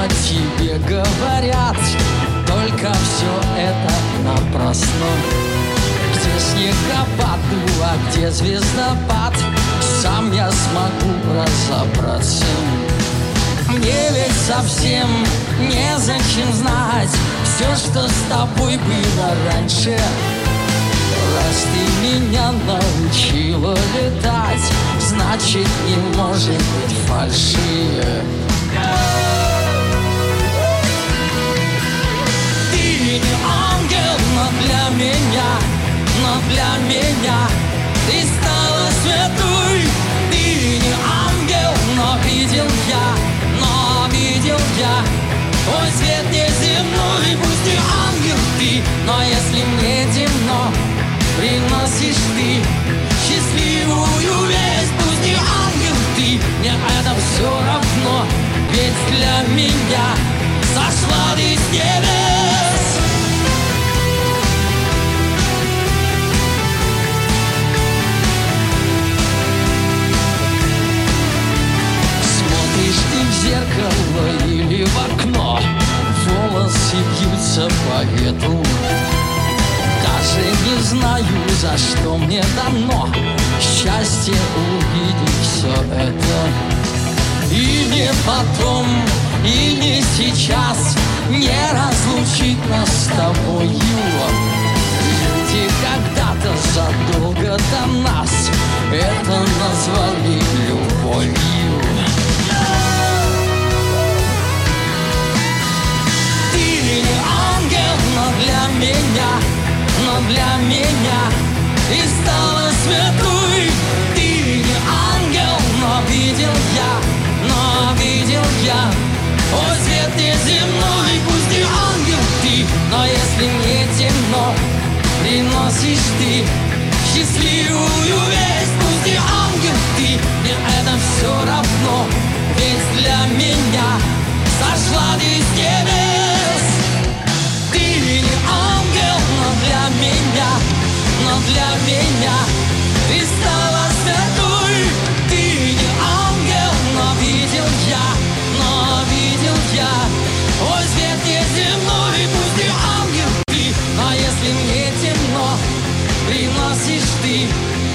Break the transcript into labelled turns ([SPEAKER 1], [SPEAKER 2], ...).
[SPEAKER 1] о тебе говорят, только все это напрасно. Где снегопад, а где звездопад, сам я смогу разобраться. Мне ведь совсем незачем знать все, что с тобой было раньше. Раз ты меня научила летать, значит, не может быть фальши. Ты не ангел, но для меня ты стала святой. Ты не ангел, но видел я твой свет неземной. Пусть не ангел ты, но если мне темно, приносишь ты счастливую весть. Пусть не ангел ты, мне это все равно, ведь для меня сошла ты с небес. Смотришь ты в зеркало или в окно, волосы бьются по ветру. Даже не знаю, за что мне дано счастье увидеть все это. И не потом, и не сейчас не разлучить нас с тобою. Люди когда-то задолго до нас это назвали любовью. Ты не ангел, но для меня ты стала святой. Ты не ангел, но видел я твой свет неземной. Пусть не ангел ты, но если мне темно, приносишь ты счастливую весть. Пусть не ангел ты, мне это все равно, ведь для меня сошла ты с небес. Ты не ангел, но для меня ты стала святой. Ты не ангел, но видел я твой свет неземной. Пусть не ангел ты, но если мне темно, приносишь ты